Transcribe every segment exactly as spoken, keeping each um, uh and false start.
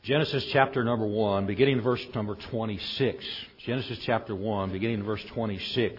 Genesis chapter number one, beginning verse number twenty-six. Genesis chapter one, beginning verse twenty-six.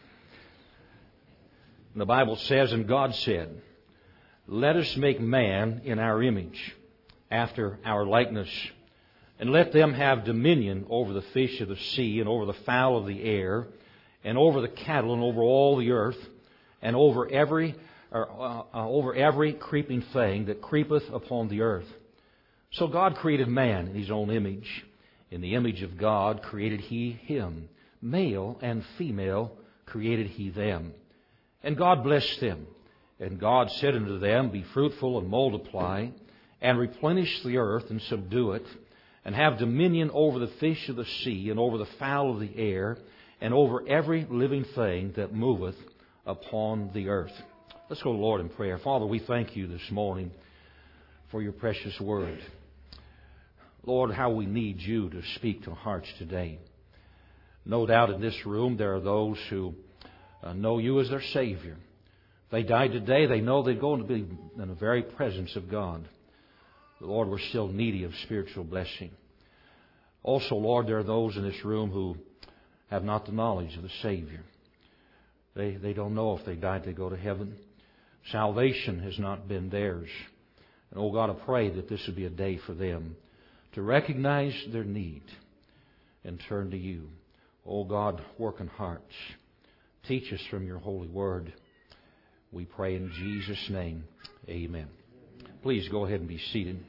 The Bible says, "And God said, Let us make man in our image, after our likeness, and let them have dominion over the fish of the sea, and over the fowl of the air, and over the cattle, and over all the earth, and over every or, uh, uh, over every creeping thing that creepeth upon the earth." So God created man in His own image. In the image of God created He him. Male and female created He them. And God blessed them. And God said unto them, Be fruitful and multiply, and replenish the earth and subdue it, and have dominion over the fish of the sea, and over the fowl of the air, and over every living thing that moveth upon the earth. Let's go to the Lord in prayer. Father, we thank You this morning for Your precious word. Lord, how we need You to speak to hearts today. No doubt in this room there are those who uh, know You as their Savior. If they died today, they know they're going to be in the very presence of God. But Lord, we're still needy of spiritual blessing. Also, Lord, there are those in this room who have not the knowledge of the Savior. They, they don't know if they died they go to heaven. Salvation has not been theirs. And, oh God, I pray that this would be a day for them to recognize their need and turn to You. Oh God, work in hearts. Teach us from Your holy word. We pray in Jesus' name. Amen. Please go ahead and be seated.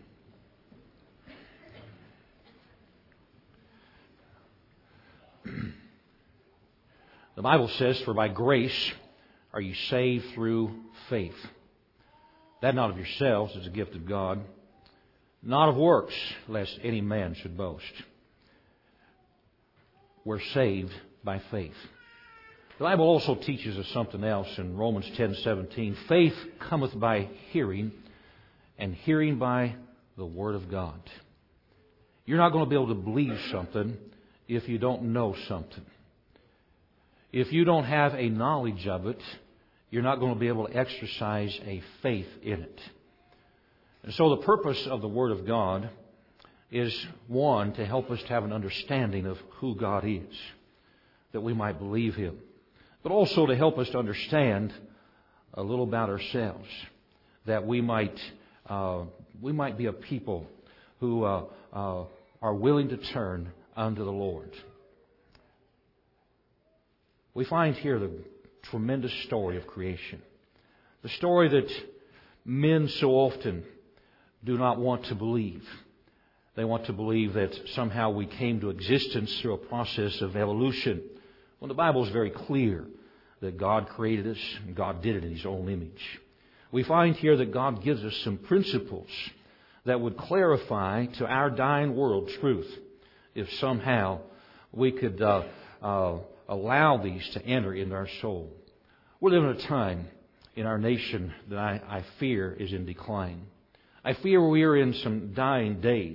The Bible says, "For by grace are you saved through faith. That not of yourselves is a gift of God, not of works, lest any man should boast." We're saved by faith. The Bible also teaches us something else in Romans ten seventeen. "Faith cometh by hearing, and hearing by the Word of God." You're not going to be able to believe something if you don't know something. If you don't have a knowledge of it, you're not going to be able to exercise a faith in it. And so the purpose of the Word of God is, one, to help us to have an understanding of who God is, that we might believe Him, but also to help us to understand a little about ourselves, that we might uh, we might be a people who uh, uh, are willing to turn unto the Lord. We find here the tremendous story of creation, the story that men so often do not want to believe. They want to believe that somehow we came to existence through a process of evolution, when the Bible is very clear that God created us and God did it in His own image. We find here that God gives us some principles that would clarify to our dying world truth, if somehow we could uh, uh, allow these to enter into our soul. We're living in a time in our nation that I, I fear is in decline. I fear we are in some dying days.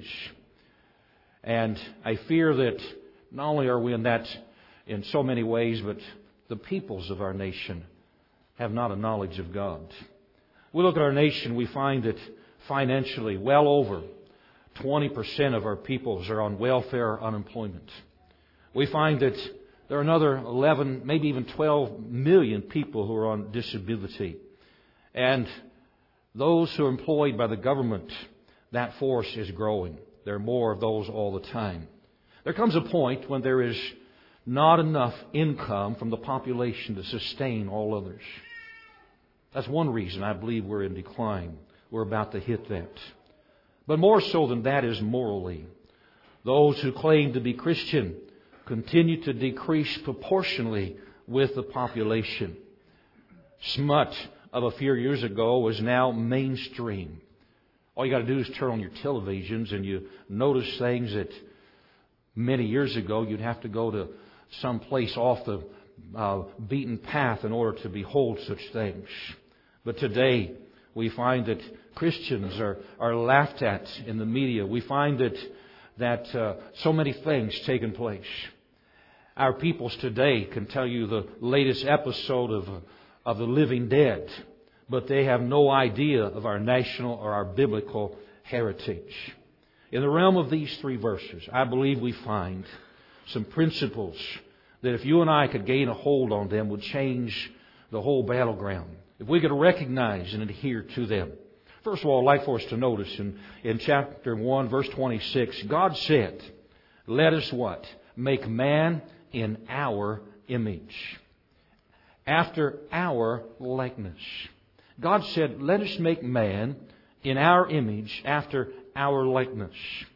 And I fear that not only are we in that in so many ways, but the peoples of our nation have not a knowledge of God. We look at our nation, we find that financially well over twenty percent of our peoples are on welfare or unemployment. We find that there are another eleven, maybe even twelve million people who are on disability. And those who are employed by the government, that force is growing. There are more of those all the time. There comes a point when there is not enough income from the population to sustain all others. That's one reason I believe we're in decline. We're about to hit that. But more so than that is morally. Those who claim to be Christian continue to decrease proportionally with the population. Smut of a few years ago was now mainstream. All you got to do is turn on your televisions and you notice things that many years ago you'd have to go to some place off the uh, beaten path in order to behold such things. But today we find that Christians are, are laughed at in the media. We find that that uh, so many things taking place. Our peoples today can tell you the latest episode of of the living dead, but they have no idea of our national or our biblical heritage. In the realm of these three verses, I believe we find some principles that if you and I could gain a hold on them would change the whole battleground. If we could recognize and adhere to them. First of all, I'd like for us to notice in, in chapter one, verse twenty-six, God said, let us what? Make man in our image. After our likeness. God said, let us make man in our image after our likeness.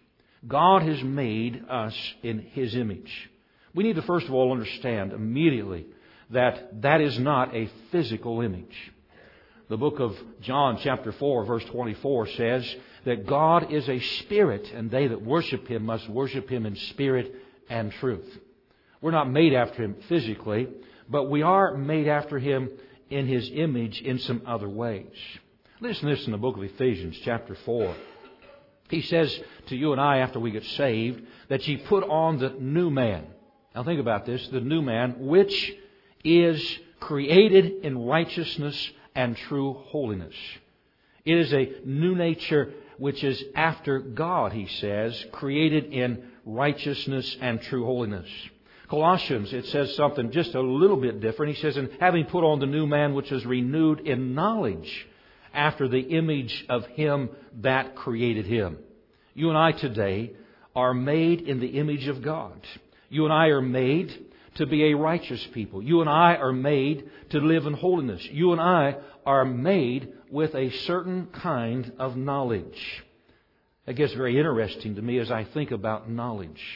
God has made us in His image. We need to first of all understand immediately that that is not a physical image. The book of John chapter four verse twenty-four says that God is a spirit and they that worship Him must worship Him in spirit and truth. We're not made after Him physically, but we are made after Him in His image in some other ways. Listen to this in the book of Ephesians chapter four. He says to you and I after we get saved that ye put on the new man. Now think about this. The new man which is created in righteousness and true holiness. It is a new nature which is after God, he says, created in righteousness and true holiness. Colossians, it says something just a little bit different. He says, and having put on the new man which is renewed in knowledge after the image of Him that created him. You and I today are made in the image of God. You and I are made to be a righteous people. You and I are made to live in holiness. You and I are made with a certain kind of knowledge. It gets very interesting to me as I think about knowledge.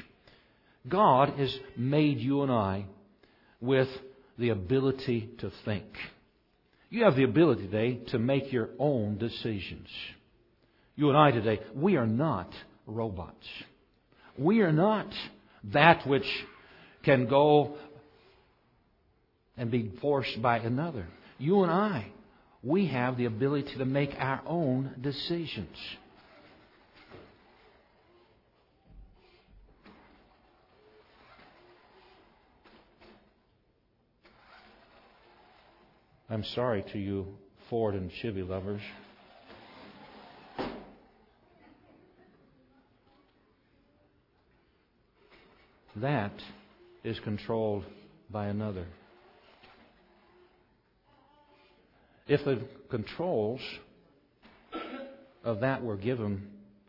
God has made you and I with the ability to think. You have the ability today to make your own decisions. You and I today, we are not robots. We are not that which can go and be forced by another. You and I, we have the ability to make our own decisions. I'm sorry to you Ford and Chevy lovers. That is controlled by another. If the controls of that were given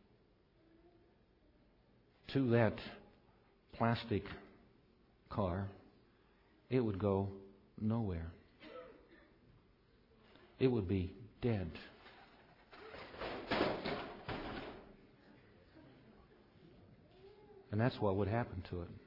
to that plastic car, it would go nowhere. It would be dead. And that's what would happen to it.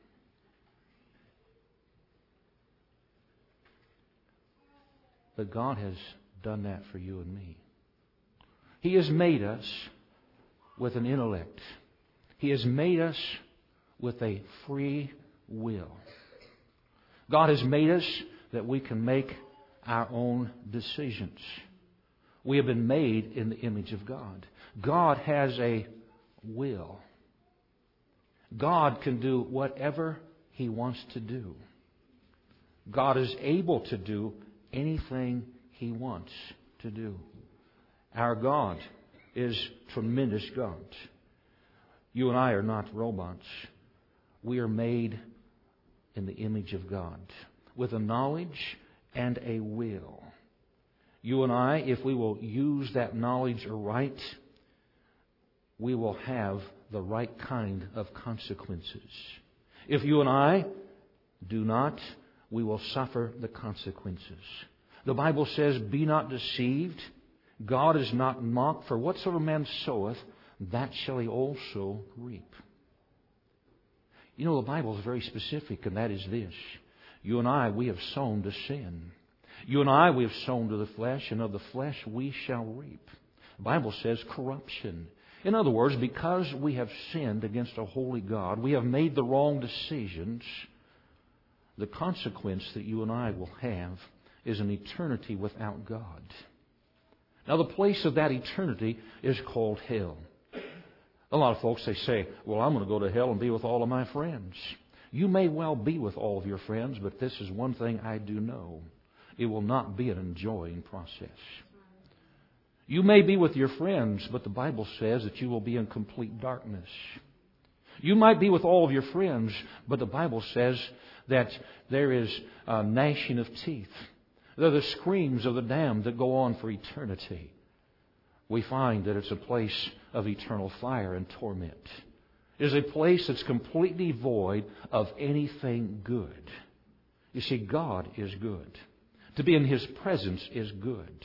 But God has done that for you and me. He has made us with an intellect. He has made us with a free will. God has made us that we can make our own decisions. We have been made in the image of God. God has a will. God can do whatever He wants to do. God is able to do anything He wants to do. Our God is tremendous God. You and I are not robots. We are made in the image of God with a knowledge and a will. You and I, if we will use that knowledge aright, we will have the right kind of consequences. If you and I do not, we will suffer the consequences. The Bible says, be not deceived. God is not mocked, for whatsoever man soweth, that shall he also reap. You know, the Bible is very specific, and that is this. You and I, we have sown to sin. You and I, we have sown to the flesh, and of the flesh we shall reap. The Bible says corruption. In other words, because we have sinned against a holy God, we have made the wrong decisions, the consequence that you and I will have is an eternity without God. Now, the place of that eternity is called hell. A lot of folks, they say, well, I'm going to go to hell and be with all of my friends. You may well be with all of your friends, but this is one thing I do know. It will not be an enjoying process. You may be with your friends, but the Bible says that you will be in complete darkness. You might be with all of your friends, but the Bible says that there is a gnashing of teeth. They're the screams of the damned that go on for eternity. We find that it's a place of eternal fire and torment. It is a place that's completely void of anything good. You see, God is good. To be in His presence is good.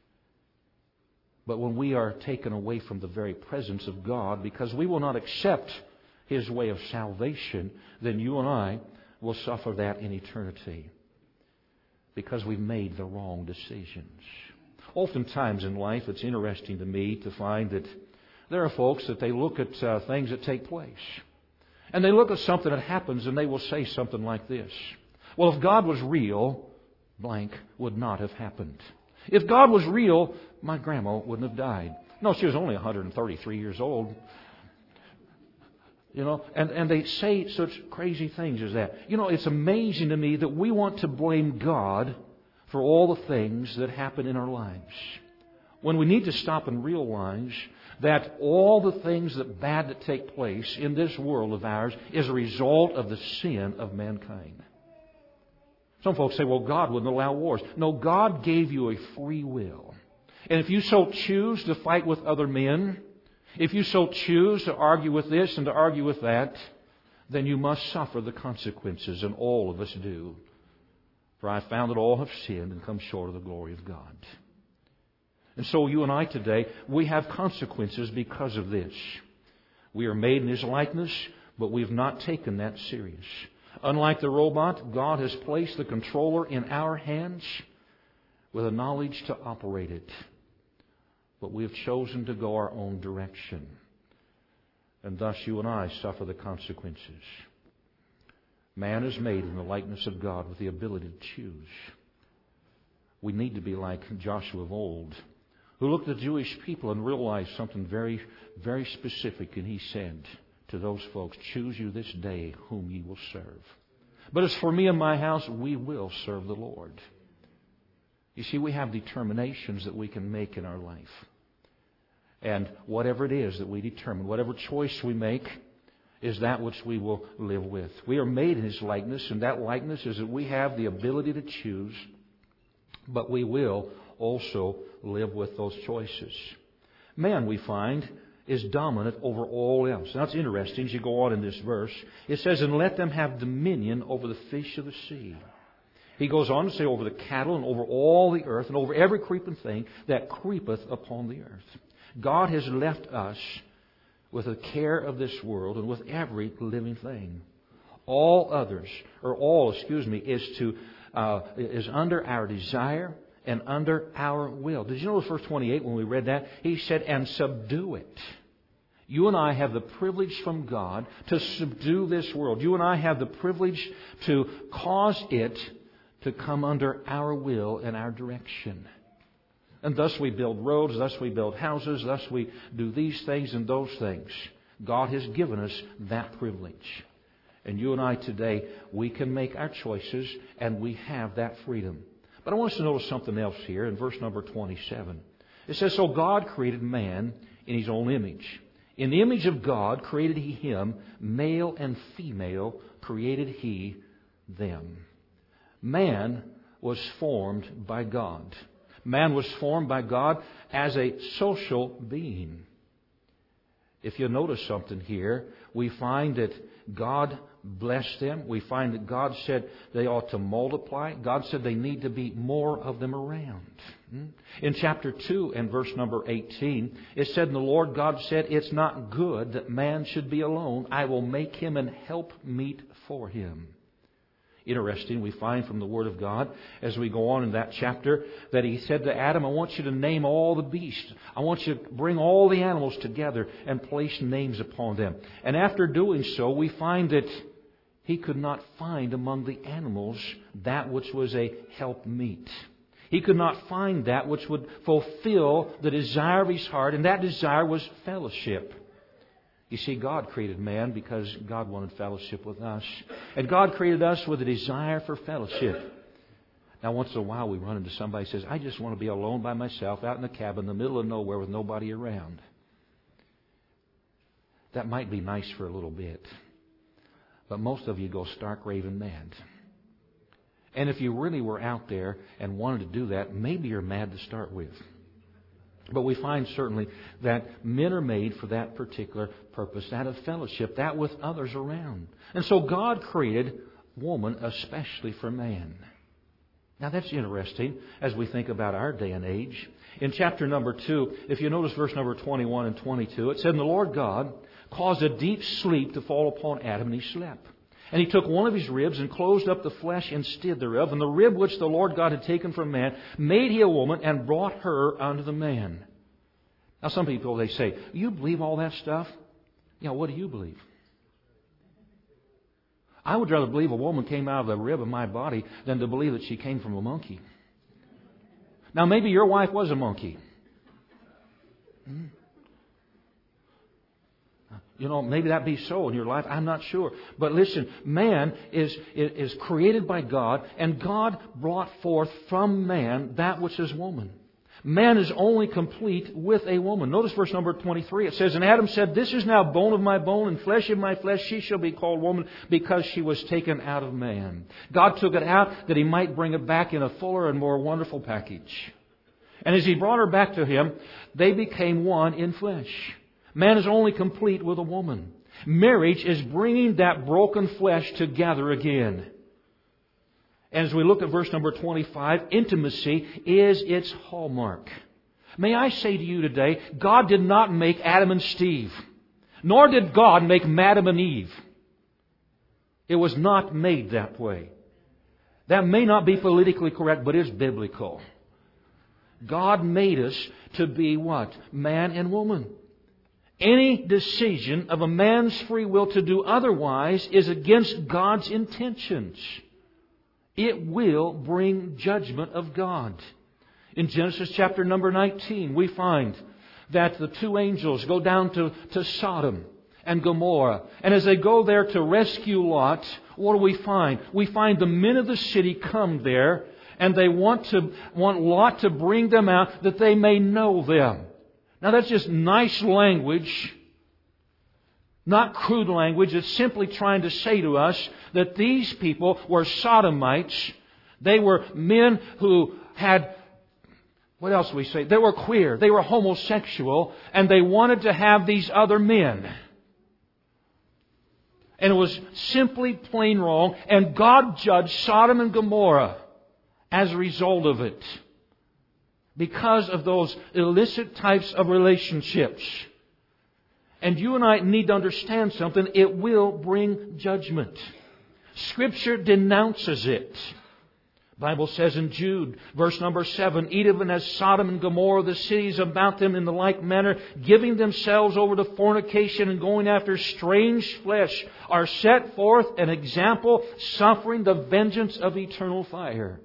But when we are taken away from the very presence of God because we will not accept His way of salvation, then you and I will suffer that in eternity because we've made the wrong decisions. Oftentimes in life, it's interesting to me to find that there are folks that they look at uh, things that take place. And they look at something that happens and they will say something like this. Well, if God was real, blank would not have happened. If God was real, my grandma wouldn't have died. No, she was only one hundred thirty-three years old. You know, and, and they say such crazy things as that. You know, it's amazing to me that we want to blame God for all the things that happen in our lives, when we need to stop and realize that all the things that bad that take place in this world of ours is a result of the sin of mankind. Some folks say, well, God wouldn't allow wars. No, God gave you a free will. And if you so choose to fight with other men, if you so choose to argue with this and to argue with that, then you must suffer the consequences, and all of us do. For I found that all have sinned and come short of the glory of God. And so you and I today, we have consequences because of this. We are made in His likeness, but we have not taken that serious. Unlike the robot, God has placed the controller in our hands with a knowledge to operate it. But we have chosen to go our own direction. And thus you and I suffer the consequences. Man is made in the likeness of God with the ability to choose. We need to be like Joshua of old, who looked at the Jewish people and realized something very, very specific. And he said to those folks, choose you this day whom ye will serve. But as for me and my house, we will serve the Lord. You see, we have determinations that we can make in our life. And whatever it is that we determine, whatever choice we make, is that which we will live with. We are made in His likeness, and that likeness is that we have the ability to choose, but we will also live with those choices. Man, we find, is dominant over all else. Now, it's interesting as you go on in this verse. It says, and let them have dominion over the fish of the sea. He goes on to say, over the cattle and over all the earth and over every creeping thing that creepeth upon the earth. God has left us with the care of this world and with every living thing. All others, or all, excuse me, is to uh, is under our desire and under our will. Did you notice verse twenty-eight when we read that? He said, and subdue it. You and I have the privilege from God to subdue this world. You and I have the privilege to cause it to come under our will and our direction. And thus we build roads, thus we build houses, thus we do these things and those things. God has given us that privilege. And you and I today, we can make our choices and we have that freedom. But I want us to notice something else here in verse number twenty-seven. It says, so God created man in His own image. In the image of God created He him, male and female created He them. Man was formed by God. Man was formed by God as a social being. If you notice something here, we find that God blessed them. We find that God said they ought to multiply. God said they need to be more of them around. In chapter two and verse number eighteen, it said, and the Lord God said, it's not good that man should be alone. I will make him an helpmeet for him. Interesting, we find from the Word of God as we go on in that chapter that He said to Adam, I want you to name all the beasts. I want you to bring all the animals together and place names upon them. And after doing so, we find that He could not find among the animals that which was a helpmeet. He could not find that which would fulfill the desire of His heart, and that desire was fellowship. You see, God created man because God wanted fellowship with us. And God created us with a desire for fellowship. Now, once in a while, we run into somebody who says, I just want to be alone by myself out in the cabin in the middle of nowhere with nobody around. That might be nice for a little bit. But most of you go stark raving mad. And if you really were out there and wanted to do that, maybe you're mad to start with. But we find certainly that men are made for that particular purpose, that of fellowship, that with others around. And so God created woman especially for man. Now that's interesting as we think about our day and age. In chapter number two, if you notice verse number twenty-one and twenty-two, it said, And the Lord God caused a deep sleep to fall upon Adam, and he slept. And he took one of his ribs and closed up the flesh instead thereof. And the rib which the Lord God had taken from man made he a woman and brought her unto the man. Now some people, they say, you believe all that stuff? Yeah, what do you believe? I would rather believe a woman came out of the rib of my body than to believe that she came from a monkey. Now maybe your wife was a monkey. Hmm. You know, maybe that be so in your life. I'm not sure. But listen, man is, is created by God, and God brought forth from man that which is woman. Man is only complete with a woman. Notice verse number twenty-three. It says, And Adam said, This is now bone of my bone and flesh of my flesh. She shall be called woman because she was taken out of man. God took it out that He might bring it back in a fuller and more wonderful package. And as He brought her back to Him, they became one in flesh. Man is only complete with a woman. Marriage is bringing that broken flesh together again. And as we look at verse number twenty-five, intimacy is its hallmark. May I say to you today, God did not make Adam and Steve, nor did God make Madam and Eve. It was not made that way. That may not be politically correct, but it's biblical. God made us to be what? Man and woman. Any decision of a man's free will to do otherwise is against God's intentions. It will bring judgment of God. In Genesis chapter number nineteen, we find that the two angels go down to, to Sodom and Gomorrah. And as they go there to rescue Lot, what do we find? We find the men of the city come there, and they want to want Lot to bring them out that they may know them. Now that's just nice language, not crude language. It's simply trying to say to us that these people were sodomites. They were men who had, what else do we say? They were queer. They were homosexual. And they wanted to have these other men. And it was simply plain wrong. And God judged Sodom and Gomorrah as a result of it. Because of those illicit types of relationships. And you and I need to understand something. It will bring judgment. Scripture denounces it. The Bible says in Jude, verse number seven, Even as Sodom and Gomorrah, the cities about them in the like manner, giving themselves over to fornication and going after strange flesh, are set forth an example, suffering the vengeance of eternal fire.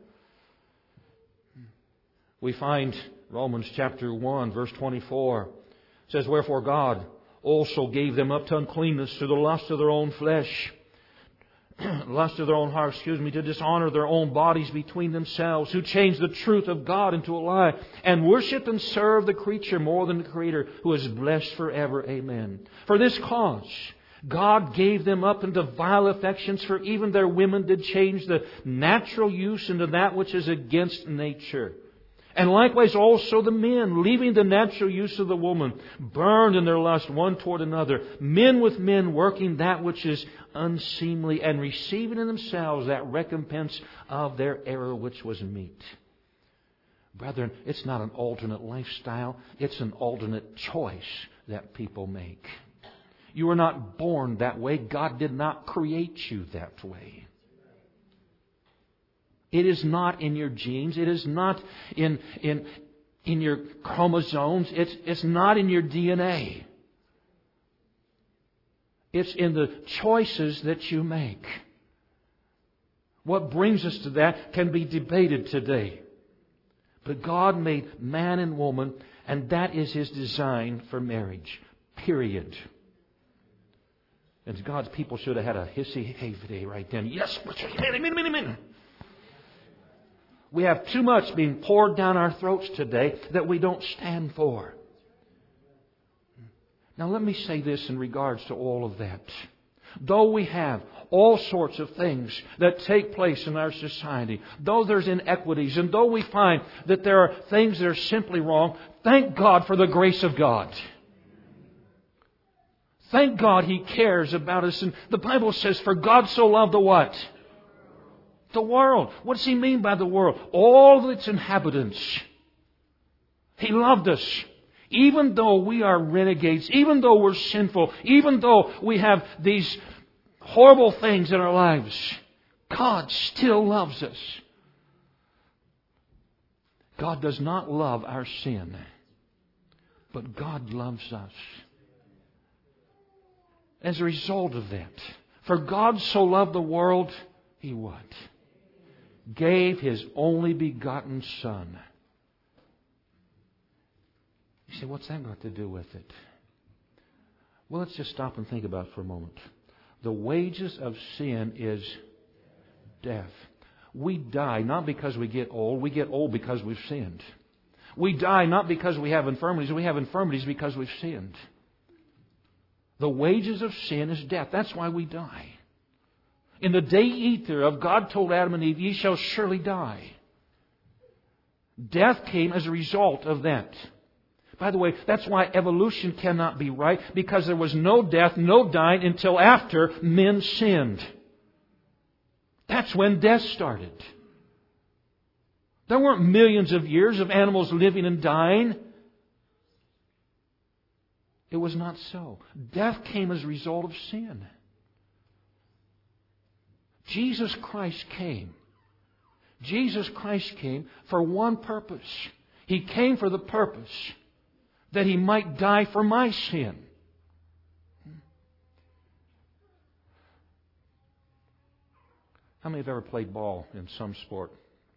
We find Romans chapter one, verse twenty-four. It says, Wherefore God also gave them up to uncleanness through the lust of their own flesh, lust of their own heart, excuse me, to dishonor their own bodies between themselves, who changed the truth of God into a lie, and worship and serve the creature more than the Creator, who is blessed forever. Amen. For this cause God gave them up into vile affections, for even their women did change the natural use into that which is against nature. And likewise also the men, leaving the natural use of the woman, burned in their lust one toward another, men with men working that which is unseemly, and receiving in themselves that recompense of their error which was meet. Brethren, it's not an alternate lifestyle, it's an alternate choice that people make. You were not born that way. God did not create you that way. It is not in your genes. It is not in in in your chromosomes. It's it's not in your D N A. It's in the choices that you make. What brings us to that can be debated today. But God made man and woman, and that is His design for marriage. Period. And God's people should have had a hissy hey day right then. Yes, We have too much being poured down our throats today that we don't stand for. Now let me say this in regards to all of that. Though we have all sorts of things that take place in our society, though there's inequities, and though we find that there are things that are simply wrong, thank God for the grace of God. Thank God He cares about us. And the Bible says, for God so loved the what? The world. What does He mean by the world? All of its inhabitants. He loved us. Even though we are renegades, even though we're sinful, even though we have these horrible things in our lives, God still loves us. God does not love our sin, but God loves us. As a result of that, for God so loved the world, He what? Gave His only begotten Son. You say, what's that got to do with it? Well, let's just stop and think about it for a moment. The wages of sin is death. We die not because we get old. We get old because we've sinned. We die not because we have infirmities. We have infirmities because we've sinned. The wages of sin is death. That's why we die. In the day ye eat thereof, God told Adam and Eve, ye shall surely die. Death came as a result of that. By the way, that's why evolution cannot be right, because there was no death, no dying until after men sinned. That's when death started. There weren't millions of years of animals living and dying. It was not so. Death came as a result of sin. Jesus Christ came. Jesus Christ came for one purpose. He came for the purpose that He might die for my sin. How many have ever played ball in some sport?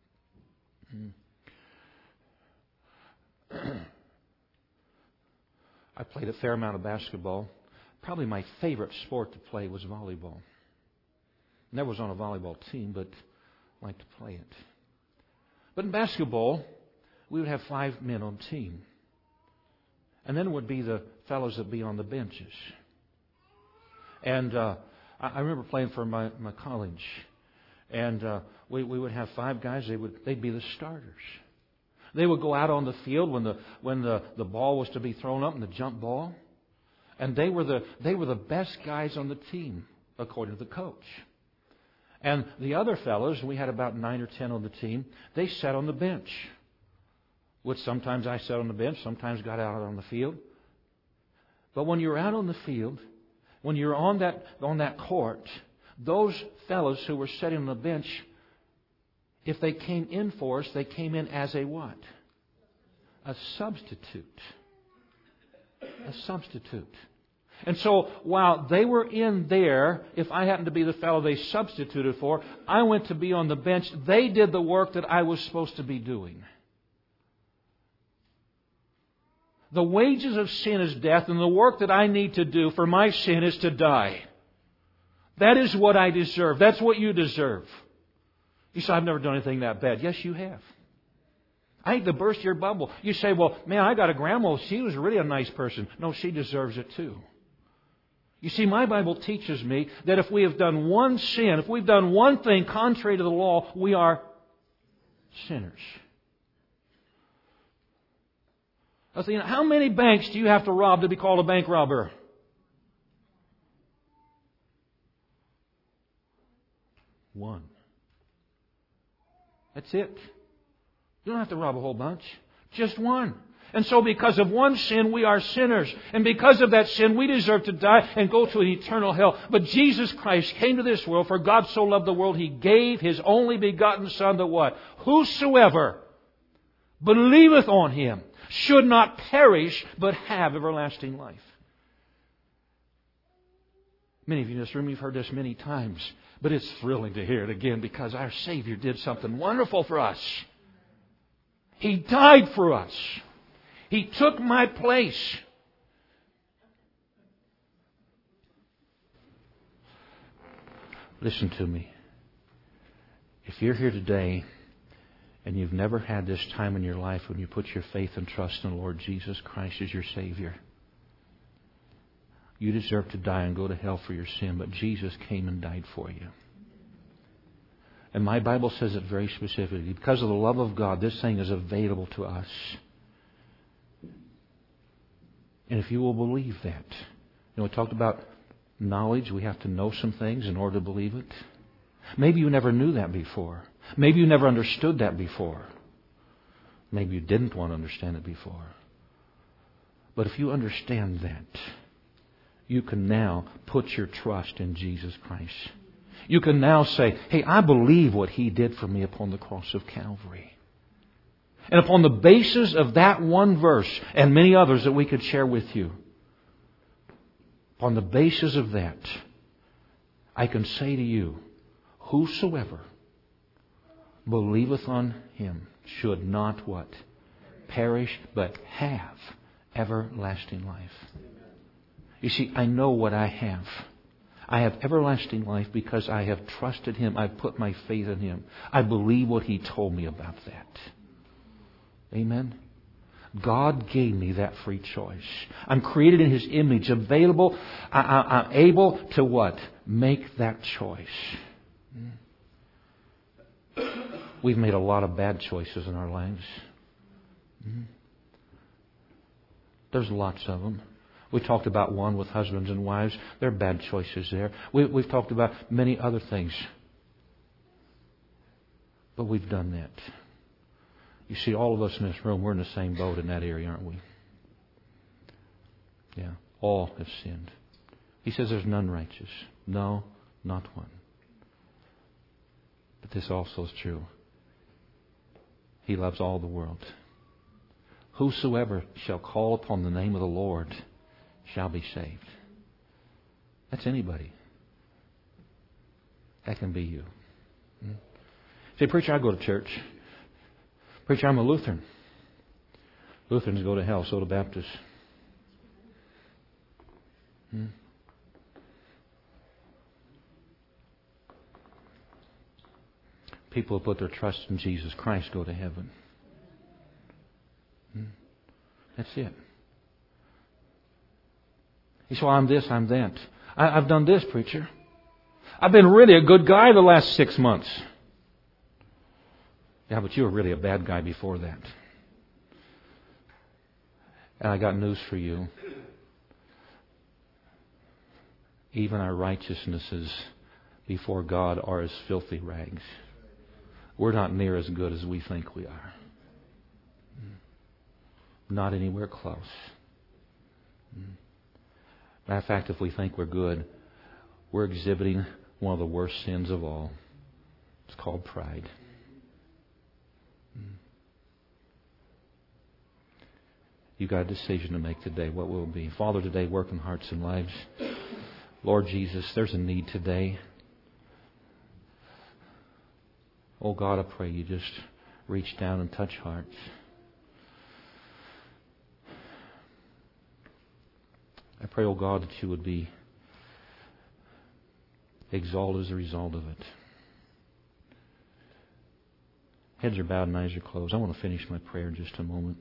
I played a fair amount of basketball. Probably my favorite sport to play was volleyball. Never was on a volleyball team, but liked to play it. But in basketball, we would have five men on team. And then it would be the fellows that would be on the benches. And uh, I remember playing for my, my college. And uh, we, we would have five guys. They would they'd be the starters. They would go out on the field when the when the, the ball was to be thrown up in the jump ball. And they were the they were the best guys on the team, according to the coach. And the other fellows, we had about nine or ten on the team, they sat on the bench. Which sometimes I sat on the bench, sometimes got out on the field. But when you're out on the field, when you're on that on that court, those fellows who were sitting on the bench, if they came in for us, they came in as a what? A substitute. A substitute. And so while they were in there, if I happened to be the fellow they substituted for, I went to be on the bench. They did the work that I was supposed to be doing. The wages of sin is death, and the work that I need to do for my sin is to die. That is what I deserve. That's what you deserve. You say, I've never done anything that bad. Yes, you have. I hate to burst your bubble. You say, well, man, I got a grandma. She was really a nice person. No, she deserves it too. You see, my Bible teaches me that if we have done one sin, if we've done one thing contrary to the law, we are sinners. I was thinking, how many banks do you have to rob to be called a bank robber? One. That's it. You don't have to rob a whole bunch. Just one. And so because of one sin, we are sinners. And because of that sin, we deserve to die and go to an eternal hell. But Jesus Christ came to this world, for God so loved the world, He gave His only begotten Son, that what? Whosoever believeth on Him should not perish, but have everlasting life. Many of you in this room, you've heard this many times. But it's thrilling to hear it again, because our Savior did something wonderful for us. He died for us. He took my place. Listen to me. If you're here today and you've never had this time in your life when you put your faith and trust in the Lord Jesus Christ as your Savior, you deserve to die and go to hell for your sin, but Jesus came and died for you. And my Bible says it very specifically. Because of the love of God, this thing is available to us. And if you will believe that. You know, we talked about knowledge. We have to know some things in order to believe it. Maybe you never knew that before. Maybe you never understood that before. Maybe you didn't want to understand it before. But if you understand that, you can now put your trust in Jesus Christ. You can now say, hey, I believe what He did for me upon the cross of Calvary. And upon the basis of that one verse, and many others that we could share with you, upon the basis of that, I can say to you, whosoever believeth on Him should not what? Perish, but have everlasting life. You see, I know what I have. I have everlasting life because I have trusted Him. I've put my faith in Him. I believe what He told me about that. Amen? God gave me that free choice. I'm created in His image, available. I, I, I'm able to what? Make that choice. We've made a lot of bad choices in our lives. There's lots of them. We talked about one with husbands and wives. There are bad choices there. We, we've talked about many other things. But we've done that. You see, all of us in this room, we're in the same boat in that area, aren't we? Yeah. All have sinned. He says there's none righteous. No, not one. But this also is true. He loves all the world. Whosoever shall call upon the name of the Lord shall be saved. That's anybody. That can be you. Hmm? Say, preacher, I go to church. Preacher, I'm a Lutheran. Lutherans go to hell, so do Baptists. Hmm? People who put their trust in Jesus Christ go to heaven. Hmm? That's it. He said, well, I'm this, I'm that. I, I've done this, preacher. I've been really a good guy the last six months. Yeah, but you were really a bad guy before that. And I got news for you. Even our righteousnesses before God are as filthy rags. We're not near as good as we think we are. Not anywhere close. Matter of fact, if we think we're good, we're exhibiting one of the worst sins of all. It's called pride. You've got a decision to make today. What will it be? Father, today work in hearts and lives. Lord Jesus, there's a need today. Oh God, I pray you just reach down and touch hearts. I pray, oh God, that you would be exalted as a result of it. Heads are bowed and eyes are closed. I want to finish my prayer in just a moment.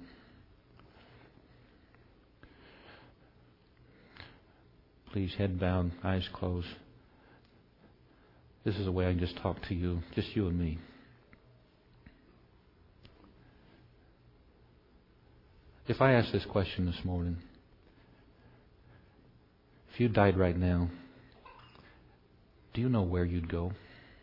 Please, head bowed, eyes closed. This is a way I can just talk to you, just you and me. If I ask this question this morning, if you died right now, do you know where you'd go?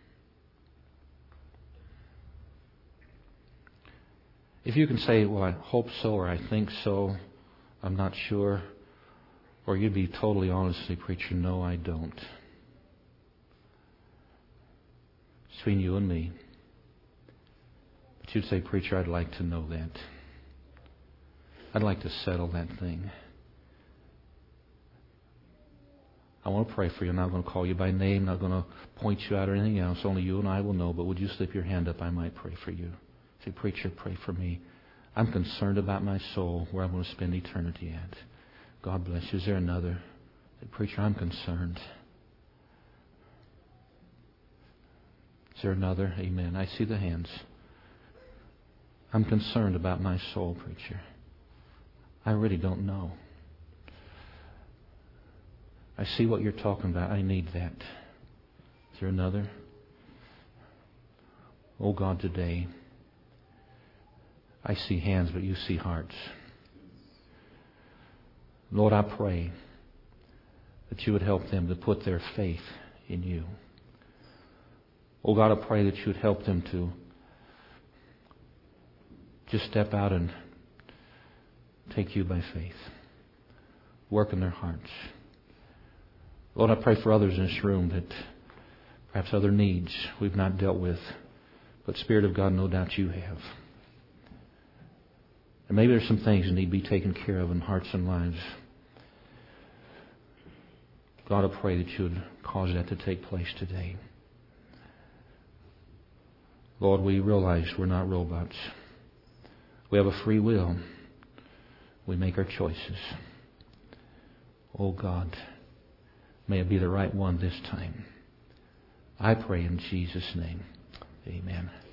If you can say, well, I hope so, or I think so, I'm not sure, or you'd be totally honest and say, preacher, no, I don't. It's between you and me. But you'd say, preacher, I'd like to know that. I'd like to settle that thing. I want to pray for you. I'm not going to call you by name, not going to point you out or anything else. Only you and I will know. But would you slip your hand up? I might pray for you. Say, preacher, pray for me. I'm concerned about my soul, where I'm going to spend eternity at. God bless you. Is there another? Say, preacher, I'm concerned. Is there another? Amen. I see the hands. I'm concerned about my soul, preacher. I really don't know. I see what you're talking about. I need that. Is there another? Oh God, today, I see hands, but you see hearts. Lord, I pray that you would help them to put their faith in you. Oh God, I pray that you would help them to just step out and take you by faith. Work in their hearts. Lord, I pray for others in this room that perhaps other needs we've not dealt with, but Spirit of God, no doubt you have. And maybe there's some things that need to be taken care of in hearts and lives. God, I pray that you would cause that to take place today. Lord, we realize we're not robots. We have a free will. We make our choices. Oh God, may it be the right one this time. I pray in Jesus' name. Amen.